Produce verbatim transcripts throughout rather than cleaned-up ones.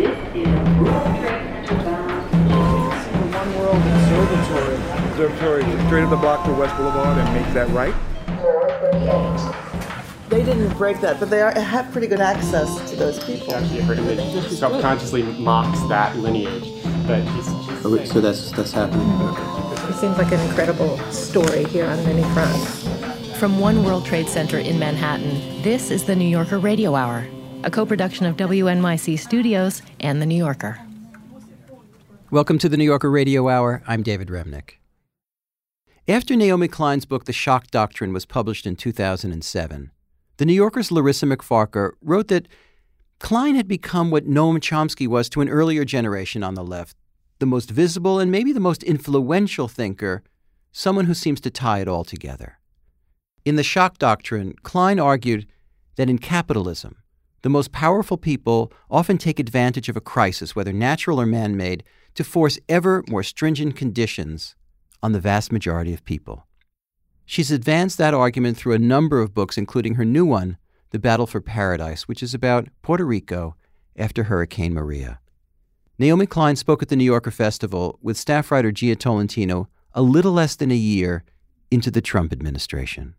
One World Observatory. Observatory straight up the block to West Boulevard and make that right. They didn't break that, but they are, have pretty good access to those people. Actually, her image subconsciously mocks that lineage, but he's. he's oh, so that's that's happening. Okay. It seems like an incredible story here on many fronts. From One World Trade Center in Manhattan, this is the New Yorker Radio Hour, a co-production of W N Y C Studios and The New Yorker. Welcome to the New Yorker Radio Hour. I'm David Remnick. After Naomi Klein's book, The Shock Doctrine, was published in two thousand seven, The New Yorker's Larissa McFarker wrote that Klein had become what Noam Chomsky was to an earlier generation on the left, the most visible and maybe the most influential thinker, someone who seems to tie it all together. In The Shock Doctrine, Klein argued that in capitalism, the most powerful people often take advantage of a crisis, whether natural or man-made, to force ever more stringent conditions on the vast majority of people. She's advanced that argument through a number of books, including her new one, The Battle for Paradise, which is about Puerto Rico after Hurricane Maria. Naomi Klein spoke at the New Yorker Festival with staff writer Gia Tolentino a little less than a year into the Trump administration.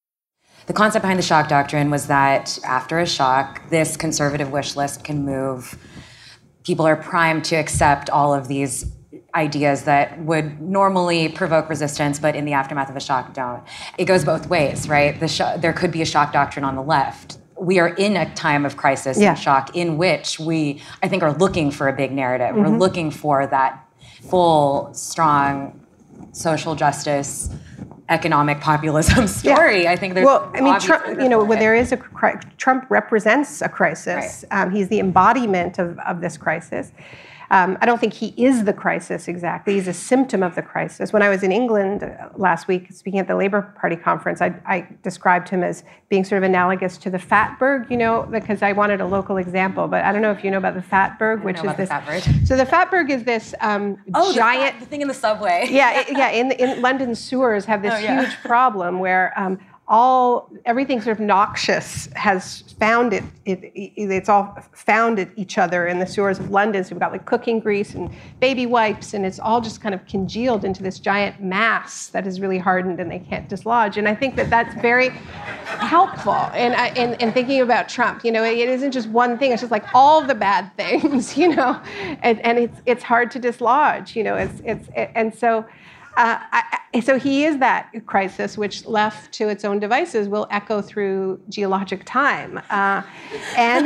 The concept behind the shock doctrine was that after a shock, this conservative wish list can move. People are primed to accept all of these ideas that would normally provoke resistance, but in the aftermath of a shock don't. It goes both ways, right? The sh- there could be a shock doctrine on the left. We are in a time of crisis yeah. and shock in which we, I think, are looking for a big narrative. Mm-hmm. We're looking for that full, strong social justice, economic populism story. Yeah. I think there's well, I mean, Trump, you know, when there is a Trump represents a crisis. Right. Um, he's the embodiment of, of this crisis. Um, I don't think he is the crisis exactly. He's a symptom of the crisis. When I was in England last week speaking at the Labour Party conference, I, I described him as being sort of analogous to the Fatberg, you know, because I wanted a local example. But I don't know if you know about the Fatberg, which is this. The Fatberg. So the Fatberg is this um, oh, giant. The, the thing in the subway. yeah, it, yeah. In, in London sewers have this oh, yeah. huge problem where. Um, all everything sort of noxious has found it, it, it it's all found it each other in the sewers of London. So we've got like cooking grease and baby wipes, and it's all just kind of congealed into this giant mass that is really hardened and they can't dislodge. And I think that that's very helpful in, in, in thinking about Trump. You know, it isn't just one thing, it's just like all the bad things, you know, and, and it's it's hard to dislodge, you know, it's, it's it, and so Uh, I, so he is that crisis, which left to its own devices will echo through geologic time. Uh, and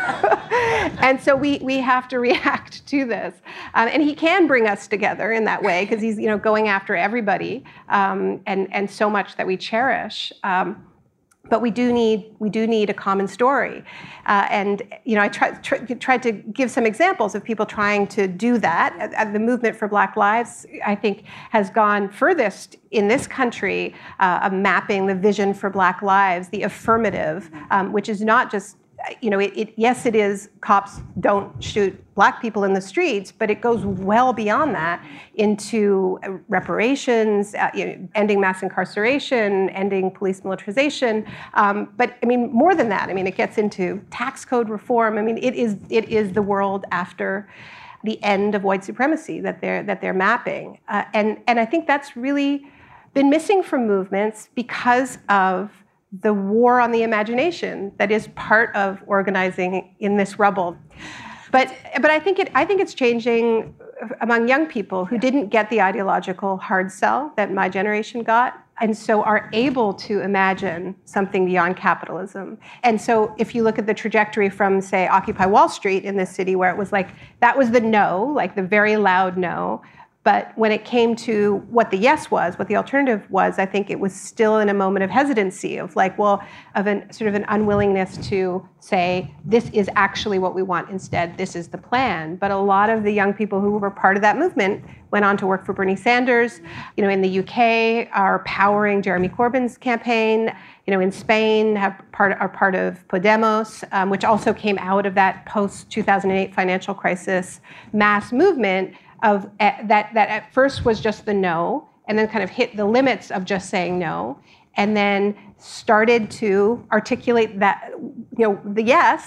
and so we, we have to react to this. Um, and he can bring us together in that way because he's, you know, going after everybody um, and, and so much that we cherish. Um, But we do need we do need a common story, uh, and you know I tried try, tried to give some examples of people trying to do that. Uh, the movement for Black Lives, I think, has gone furthest in this country uh, of mapping the vision for Black lives, the affirmative, um, which is not just. You know, it, it, yes, it is cops don't shoot Black people in the streets, but it goes well beyond that into reparations, uh, you know, ending mass incarceration, ending police militarization. Um, but I mean, more than that, I mean, it gets into tax code reform. I mean, it is it is the world after the end of white supremacy that they're that they're mapping, uh, and and I think that's really been missing from movements because of the war on the imagination that is part of organizing in this rubble. But but I think it I think it's changing among young people who didn't get the ideological hard sell that my generation got, and so are able to imagine something beyond capitalism. And so if you look at the trajectory from, say, Occupy Wall Street in this city, where it was like, that was the no, like the very loud no. But when it came to what the yes was, what the alternative was, I think it was still in a moment of hesitancy, of like, well, of an sort of an unwillingness to say, this is actually what we want instead, this is the plan. But a lot of the young people who were part of that movement went on to work for Bernie Sanders. You know, in the U K, are powering Jeremy Corbyn's campaign. You know, in Spain, have part, are part of Podemos, um, which also came out of that post two thousand eight financial crisis mass movement. Of uh, that, that at first was just the no, and then kind of hit the limits of just saying no, and then started to articulate that, you know, the yes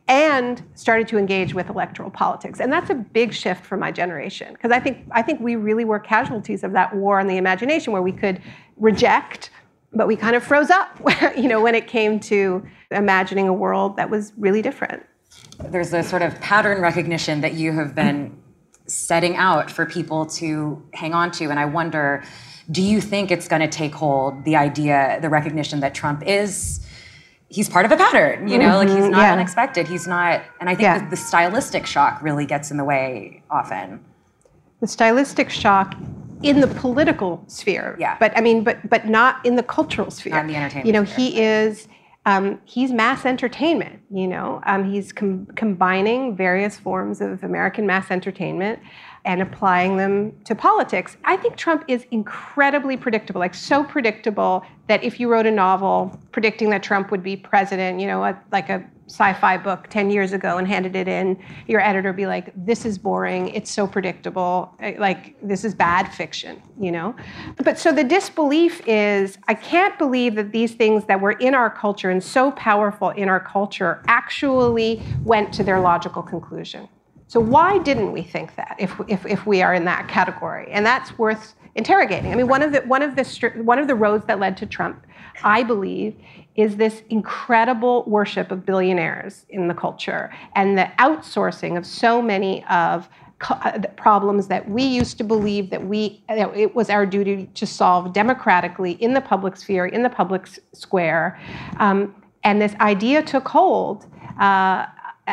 and started to engage with electoral politics. And that's a big shift for my generation, because I think I think we really were casualties of that war on the imagination, where we could reject, but we kind of froze up, you know, when it came to imagining a world that was really different. There's a sort of pattern recognition that you have been setting out for people to hang on to, and I wonder, do you think it's going to take hold, the idea, the recognition that Trump is, he's part of a pattern, you know, mm-hmm, like he's not yeah. unexpected, he's not, and I think yeah. the, the stylistic shock really gets in the way often. The stylistic shock in the political sphere, yeah. but I mean, but but not in the cultural sphere. Not in the entertainment You know, sphere. he is, um, he's mass entertainment, you know. Um, he's com- combining various forms of American mass entertainment and applying them to politics. I think Trump is incredibly predictable, like so predictable that if you wrote a novel predicting that Trump would be president, you know, a, like a sci-fi book ten years ago and handed it in, your editor would be like, this is boring, it's so predictable, like this is bad fiction, you know? But so the disbelief is, I can't believe that these things that were in our culture and so powerful in our culture actually went to their logical conclusion. So why didn't we think that if, if, if we are in that category? And that's worth interrogating. I mean, one of the, one of the, one of the roads that led to Trump, I believe, is this incredible worship of billionaires in the culture and the outsourcing of so many of problems that we used to believe that we that it was our duty to solve democratically in the public sphere, in the public square. Um, and this idea took hold. Uh,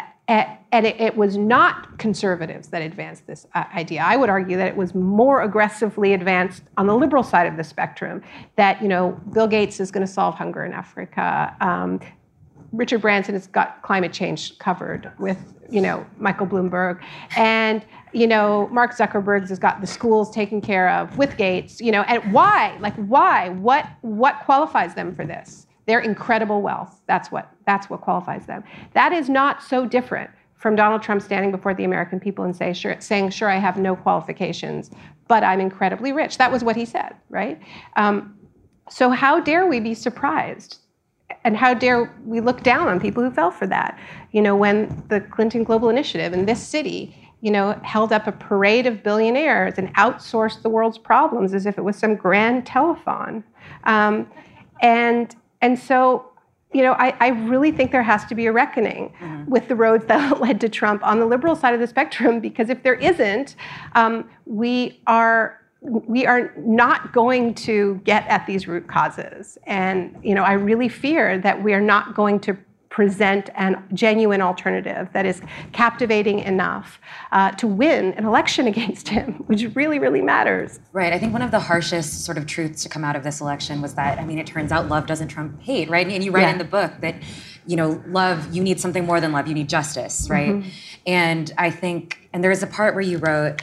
And it, it was not conservatives that advanced this uh, idea. I would argue that it was more aggressively advanced on the liberal side of the spectrum, that, you know, Bill Gates is going to solve hunger in Africa. Um, Richard Branson has got climate change covered with, you know, Michael Bloomberg. And, you know, Mark Zuckerberg has got the schools taken care of with Gates, you know, and why? Like, why? What, what qualifies them for this? Their incredible wealth. That's what, that's what qualifies them. That is not so different from Donald Trump standing before the American people and say, sure, saying, sure, I have no qualifications, but I'm incredibly rich. That was what he said, right? Um, so how dare we be surprised? And how dare we look down on people who fell for that? You know, when the Clinton Global Initiative in this city, you know, held up a parade of billionaires and outsourced the world's problems as if it was some grand telethon. Um, and, and so, you know, I, I really think there has to be a reckoning mm-hmm. with the roads that led to Trump on the liberal side of the spectrum, because if there isn't, um, we are we are not going to get at these root causes. And, you know, I really fear that we are not going to present a genuine alternative that is captivating enough uh, to win an election against him, which really, really matters. Right. I think one of the harshest sort of truths to come out of this election was that, I mean, it turns out love doesn't trump hate, right? And you write yeah. in the book that, you know, love, you need something more than love, you need justice, right? Mm-hmm. And I think, and there is a part where you wrote,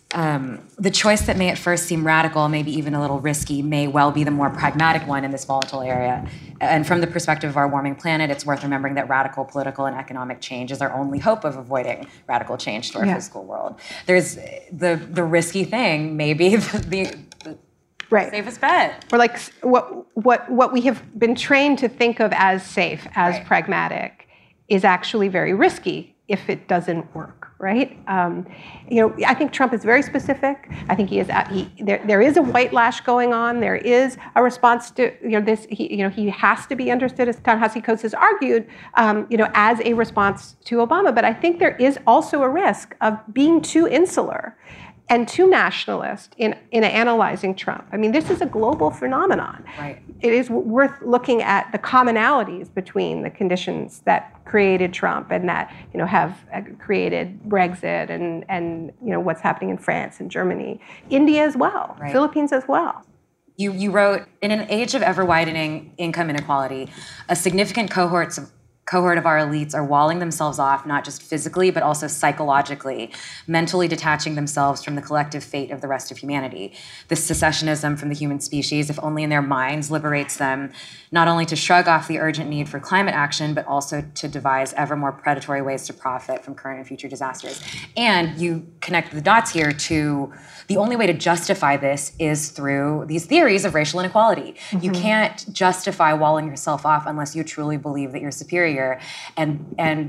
Um, the choice that may at first seem radical, maybe even a little risky, may well be the more pragmatic one in this volatile area. And from the perspective of our warming planet, it's worth remembering that radical political and economic change is our only hope of avoiding radical change to our yeah. physical world. There's the the risky thing, maybe the, the, the right. safest bet. Or like what what what we have been trained to think of as safe, as right. pragmatic, is actually very risky if it doesn't work. Right? Um, you know, I think Trump is very specific. I think he is. He, there, there is a white lash going on. There is a response to, you know, this. He, you know, he has to be understood, as Ta-Nehisi Coates has argued, um, you know, as a response to Obama. But I think there is also a risk of being too insular and too nationalist in, in analyzing Trump. I mean, this is a global phenomenon. Right. It is worth looking at the commonalities between the conditions that created Trump and that, you know, have created Brexit and, and you know, what's happening in France and Germany. India as well, right. Philippines as well. You, you wrote, in an age of ever-widening income inequality, a significant cohorts of cohort of our elites are walling themselves off, not just physically, but also psychologically, mentally detaching themselves from the collective fate of the rest of humanity. This secessionism from the human species, if only in their minds, liberates them not only to shrug off the urgent need for climate action, but also to devise ever more predatory ways to profit from current and future disasters. And you connect the dots here to the only way to justify this is through these theories of racial inequality. Mm-hmm. You can't justify walling yourself off unless you truly believe that you're superior. And and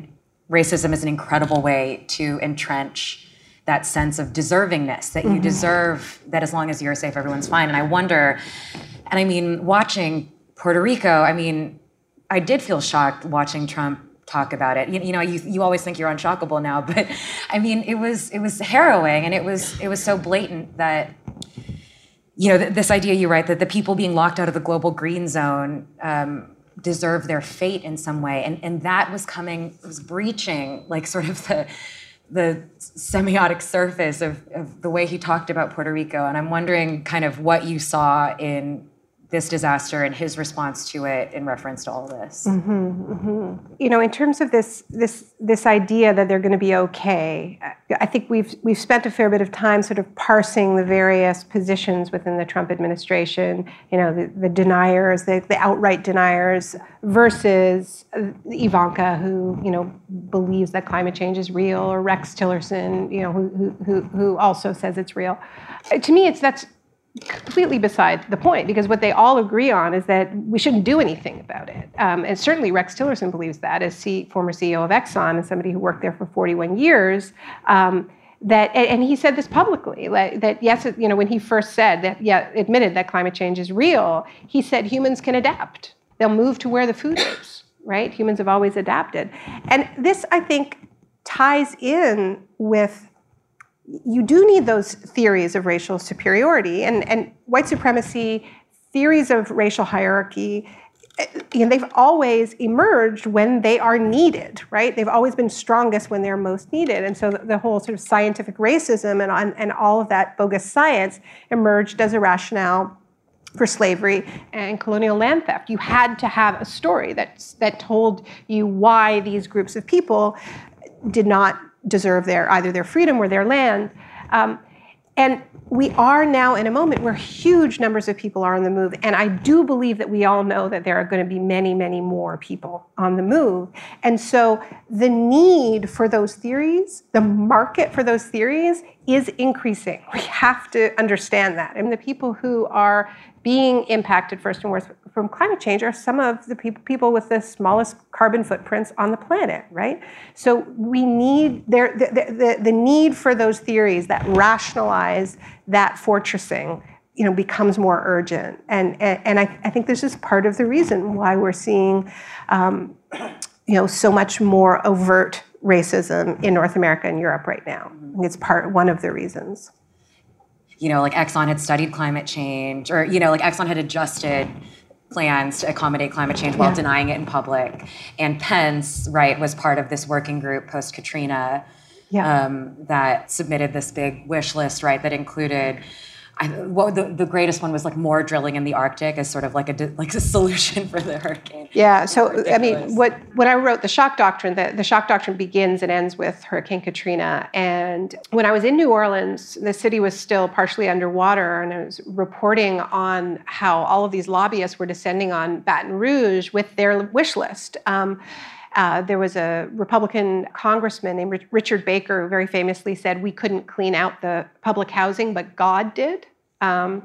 racism is an incredible way to entrench that sense of deservingness, that you mm-hmm. deserve that as long as you're safe, everyone's fine. And I wonder, and I mean, watching Puerto Rico, I mean, I did feel shocked watching Trump talk about it. You, you know, you you always think you're unshockable now, but I mean, it was it was harrowing, and it was it was so blatant that, you know, th- this idea you write that the people being locked out of the global green zone um, deserve their fate in some way, and and that was coming, it was breaching like sort of the the semiotic surface of, of the way he talked about Puerto Rico. And I'm wondering kind of what you saw in this disaster and his response to it in reference to all this. Mm-hmm, mm-hmm. You know, in terms of this this this idea that they're going to be okay, I think we've we've spent a fair bit of time sort of parsing the various positions within the Trump administration. You know, the, the deniers, the, the outright deniers, versus Ivanka, who you know believes that climate change is real, or Rex Tillerson, you know, who who who also says it's real. To me, it's that's. completely beside the point, because what they all agree on is that we shouldn't do anything about it. Um, and certainly Rex Tillerson believes that, as C, former C E O of Exxon and somebody who worked there for forty-one years. Um, that and, and he said this publicly, like, that yes, you know, when he first said that, yeah, admitted that climate change is real, he said humans can adapt. They'll move to where the food is, right? Humans have always adapted. And this, I think, ties in with you do need those theories of racial superiority and, and white supremacy, theories of racial hierarchy. You know, they've always emerged when they are needed, right? They've always been strongest when they're most needed. And so the, the whole sort of scientific racism and, and all of that bogus science emerged as a rationale for slavery and colonial land theft. You had to have a story that, that told you why these groups of people did not deserve their either their freedom or their land. Um, and we are now in a moment where huge numbers of people are on the move. And I do believe that we all know that there are going to be many, many more people on the move. And so the need for those theories, the market for those theories is increasing. We have to understand that. And the people who are being impacted first and worst from climate change are some of the people, people with the smallest carbon footprints on the planet, right? So we need there the, the, the need for those theories that rationalize that fortressing, you know, becomes more urgent. And and, and I, I think this is part of the reason why we're seeing, um, you know, so much more overt racism in North America and Europe right now. I think it's part one of the reasons. You know, like Exxon had studied climate change, or, you know, like Exxon had adjusted plans to accommodate climate change while yeah. denying it in public. And Pence, right, was part of this working group post-Katrina yeah. um, that submitted this big wish list, right, that included, I, what the, the greatest one was like more drilling in the Arctic as sort of like a like a solution for the hurricane. Yeah, so I mean, what when I wrote the shock doctrine, the, the shock doctrine begins and ends with Hurricane Katrina. And when I was in New Orleans, the city was still partially underwater, and I was reporting on how all of these lobbyists were descending on Baton Rouge with their wish list. Um, Uh, there was a Republican congressman named Richard Baker who very famously said we couldn't clean out the public housing, but God did. Um,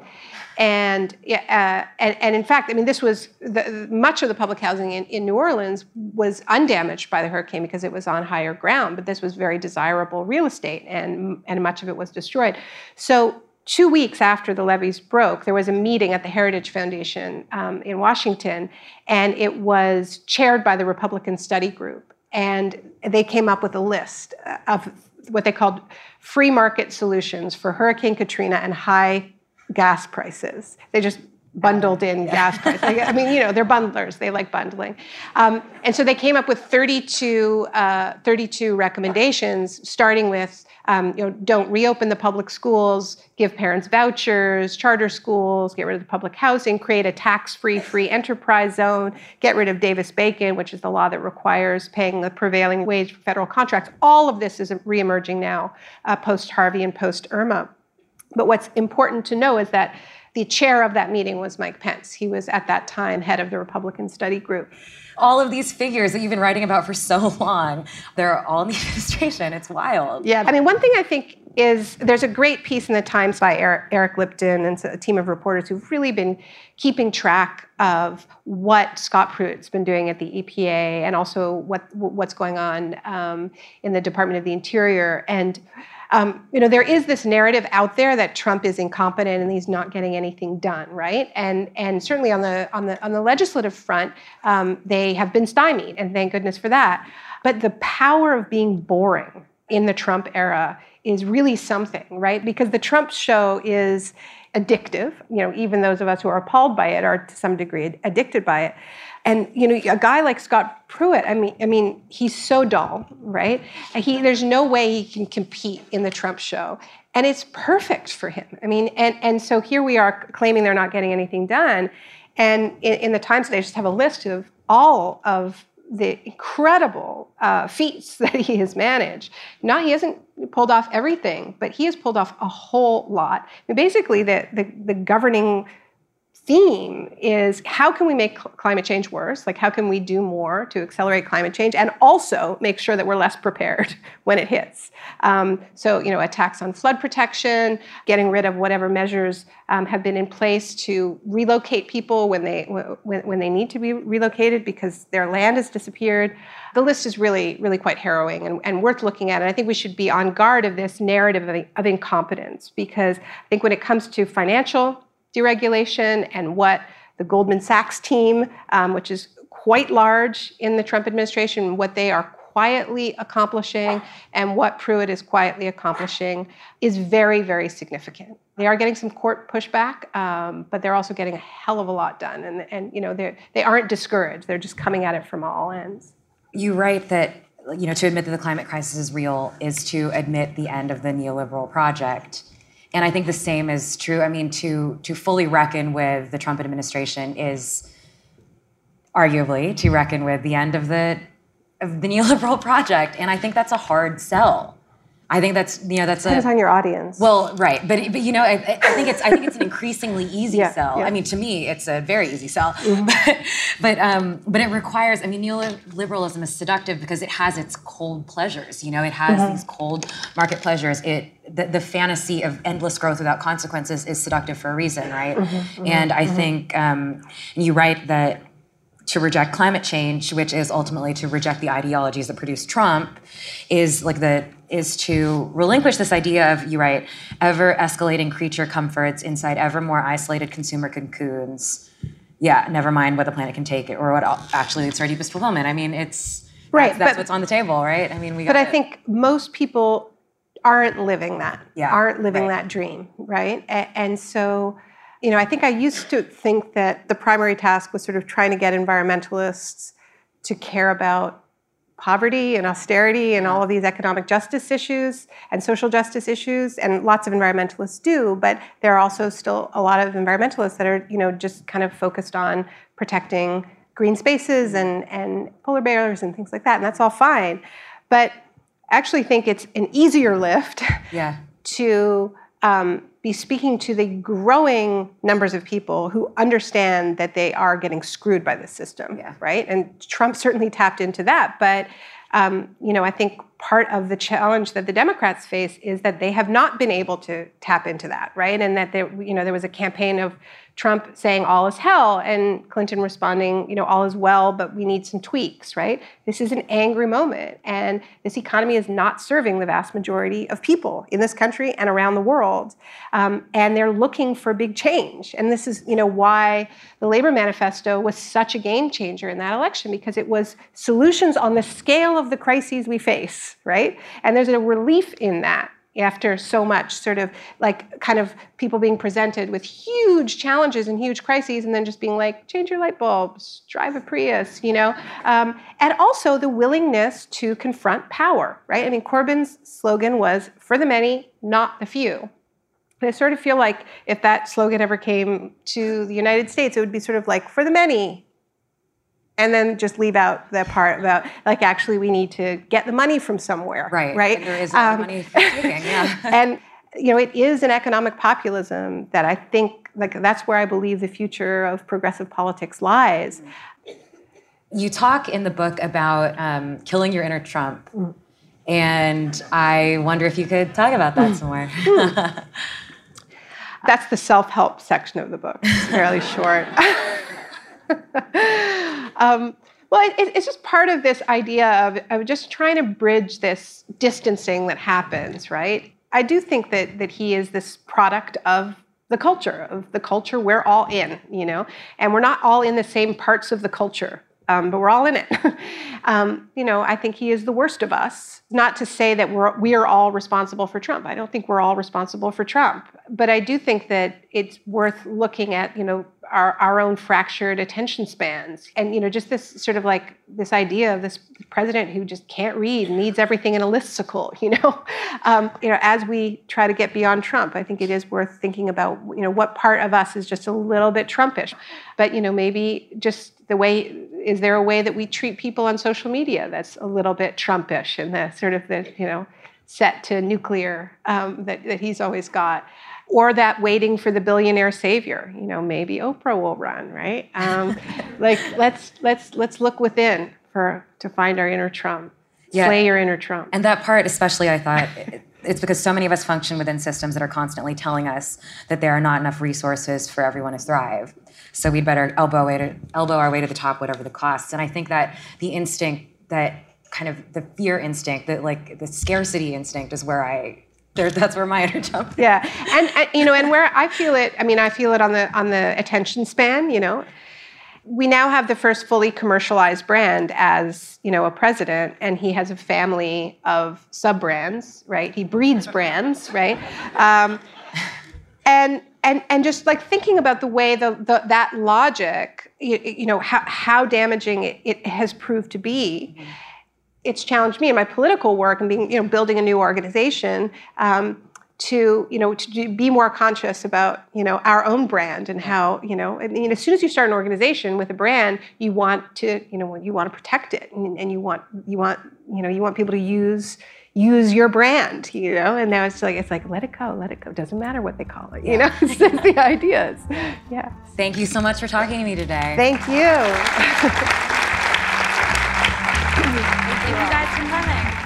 and, uh, and and in fact, I mean, this was the, much of the public housing in, in New Orleans was undamaged by the hurricane because it was on higher ground, but this was very desirable real estate, and and much of it was destroyed. So two weeks after the levees broke, there was a meeting at the Heritage Foundation um, in Washington, and it was chaired by the Republican Study Group. And they came up with a list of what they called free market solutions for Hurricane Katrina and high gas prices. They just bundled in gas prices. I mean, you know, they're bundlers. They like bundling. Um, and so they came up with thirty-two, uh, thirty-two recommendations, starting with Um, you know, don't reopen the public schools, give parents vouchers, charter schools, get rid of the public housing, create a tax-free free enterprise zone, get rid of Davis-Bacon, which is the law that requires paying the prevailing wage for federal contracts. All of this is reemerging now, uh, post-Harvey and post-Irma. But what's important to know is that the chair of that meeting was Mike Pence. He was at that time head of the Republican Study Group. All of these figures that you've been writing about for so long, they're all in the administration. It's wild. Yeah, I mean, one thing I think is there's a great piece in the Times by Eric, Eric Lipton and a team of reporters who've really been keeping track of what Scott Pruitt's been doing at the E P A and also what what's going on um, in the Department of the Interior. And Um, you know, there is this narrative out there that Trump is incompetent and he's not getting anything done, right? And and certainly on the on the on the legislative front, um, they have been stymied, and thank goodness for that. But the power of being boring in the Trump era is really something, right? Because the Trump show is addictive. You know, even those of us who are appalled by it are to some degree addicted by it. And you know, a guy like Scott Pruitt, I mean, I mean, he's so dull, right? He, there's no way he can compete in the Trump show, and it's perfect for him. I mean, and and so here we are claiming they're not getting anything done, and in, in the Times today, I just have a list of all of the incredible uh, feats that he has managed. Not he hasn't pulled off everything, but he has pulled off a whole lot. I mean, basically, the the, the governing theme is how can we make cl- climate change worse? Like how can we do more to accelerate climate change and also make sure that we're less prepared when it hits? Um, so, you know, attacks on flood protection, getting rid of whatever measures um, have been in place to relocate people when they when, when they need to be relocated because their land has disappeared. The list is really, really quite harrowing and, and worth looking at. And I think we should be on guard of this narrative of, of incompetence because I think when it comes to financial deregulation and what the Goldman Sachs team, um, which is quite large in the Trump administration, what they are quietly accomplishing and what Pruitt is quietly accomplishing is very, very significant. They are getting some court pushback, um, but they're also getting a hell of a lot done. And, and you know, they they aren't discouraged. They're just coming at it from all ends. You write that, you know, to admit that the climate crisis is real is to admit the end of the neoliberal project. And I think the same is true. I mean, to to fully reckon with the Trump administration is arguably to reckon with the end of the of the neoliberal project. And I think that's a hard sell. I think that's you know that's depends a, on your audience. Well, right, but but you know, I, I think it's I think it's an increasingly easy yeah, sell. Yeah. I mean, to me, it's a very easy sell. Mm-hmm. but but um, but it requires. I mean, neoliberalism is seductive because it has its cold pleasures. You know, it has mm-hmm. these cold market pleasures. It the, the fantasy of endless growth without consequences is seductive for a reason, right? Mm-hmm, mm-hmm, and I mm-hmm. think um, you write that. To reject climate change, which is ultimately to reject the ideologies that produce Trump, is like the is to relinquish this idea of, you write, ever escalating creature comforts inside ever more isolated consumer cocoons. Yeah, never mind what the planet can take or what actually leads to our deepest fulfillment. I mean, it's right. That's, that's but, what's on the table, right? I mean, we. But gotta, I think most people aren't living that. Yeah, aren't living right. that dream, right? And, and so. You know, I think I used to think that the primary task was sort of trying to get environmentalists to care about poverty and austerity and all of these economic justice issues and social justice issues, and lots of environmentalists do, but there are also still a lot of environmentalists that are, you know, just kind of focused on protecting green spaces and, and polar bears and things like that, and that's all fine. But I actually think it's an easier lift yeah. to um, be speaking to the growing numbers of people who understand that they are getting screwed by this system, yeah. right? And Trump certainly tapped into that. But, um, you know, I think part of the challenge that the Democrats face is that they have not been able to tap into that, right? And that there, you know, there was a campaign of Trump saying all is hell and Clinton responding, you know, all is well, but we need some tweaks, right? This is an angry moment. And this economy is not serving the vast majority of people in this country and around the world. Um, and they're looking for big change. And this is, you know, why the Labor Manifesto was such a game changer in that election, because it was solutions on the scale of the crises we face, right? And there's a relief in that. After so much sort of like kind of people being presented with huge challenges and huge crises and then just being like, change your light bulbs, drive a Prius, you know? Um, and also the willingness to confront power, right? I mean, Corbyn's slogan was, for the many, not the few. And I sort of feel like if that slogan ever came to the United States, it would be sort of like, for the many, and then just leave out the part about, like, actually, we need to get the money from somewhere. Right. Right. And there is no um, money for taking, yeah. And, you know, it is an economic populism that I think like that's where I believe the future of progressive politics lies. You talk in the book about um, killing your inner Trump. Mm. And I wonder if you could talk about that mm. some more. Mm. That's the self-help section of the book. It's fairly short. um, well, it, it's just part of this idea of, of just trying to bridge this distancing that happens, right? I do think that that he is this product of the culture, of the culture we're all in, you know, and we're not all in the same parts of the culture, um, but we're all in it. um, you know, I think he is the worst of us. Not to say that we're we are all responsible for Trump. I don't think we're all responsible for Trump, but I do think that it's worth looking at, you know, our, our own fractured attention spans. And, you know, just this sort of like this idea of this president who just can't read, needs everything in a listicle, you know. Um, you know, as we try to get beyond Trump, I think it is worth thinking about, you know, what part of us is just a little bit Trumpish. But, you know, maybe just the way, is there a way that we treat people on social media that's a little bit Trumpish and the sort of the, you know, set to nuclear um, that, that he's always got? Or that waiting for the billionaire savior, you know, maybe Oprah will run, right? Um, like let's let's let's look within for to find our inner Trump. Yeah. Slay your inner Trump. And that part, especially, I thought, it's because so many of us function within systems that are constantly telling us that there are not enough resources for everyone to thrive. So we'd better elbow way to elbow our way to the top, whatever the cost. And I think that the instinct, that kind of the fear instinct, that like the scarcity instinct, is where I. There, that's where my inner Trump is. Yeah, and, and you know, and where I feel it, I mean, I feel it on the on the attention span. You know, we now have the first fully commercialized brand as, you know, a president, and he has a family of sub brands, right? He breeds brands, right? Um, and and and just like thinking about the way the, the that logic, you, you know, how how damaging it, it has proved to be. Mm-hmm. It's challenged me in my political work and being, you know, building a new organization um, to, you know, to do, be more conscious about, you know, our own brand and how, you know, and, and as soon as you start an organization with a brand, you want to, you know, you want to protect it, and, and you want, you want, you know, you want people to use use your brand, you know, and now it's like it's like let it go, let it go. Doesn't matter what they call it, you know. It's just the ideas. Yeah. Thank you so much for talking to me today. Thank you. Thank you guys for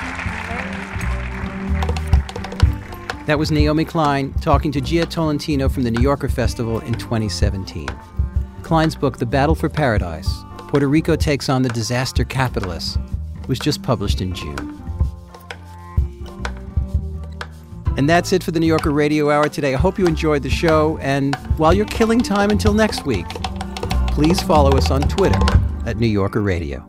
coming. That was Naomi Klein talking to Gia Tolentino from the New Yorker Festival in twenty seventeen. Klein's book, The Battle for Paradise, Puerto Rico Takes on the Disaster Capitalists, was just published in June. And that's it for the New Yorker Radio Hour today. I hope you enjoyed the show, and while you're killing time until next week, please follow us on Twitter at New Yorker Radio.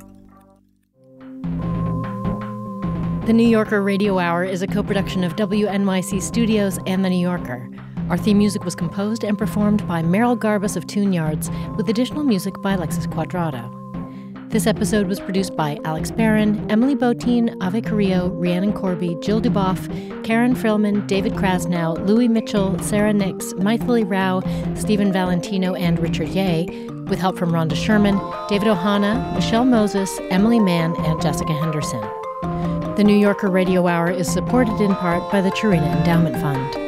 The New Yorker Radio Hour is a co-production of W N Y C Studios and The New Yorker. Our theme music was composed and performed by Merrill Garbus of Tune Yards, with additional music by Alexis Quadrado. This episode was produced by Alex Barron, Emily Botein, Ave Carrillo, Rhiannon Corby, Jill Duboff, Karen Frillman, David Krasnow, Louis Mitchell, Sarah Nix, Maithili Rao, Stephen Valentino, and Richard Ye, with help from Rhonda Sherman, David Ohana, Michelle Moses, Emily Mann, and Jessica Henderson. The New Yorker Radio Hour is supported in part by the Churina Endowment Fund.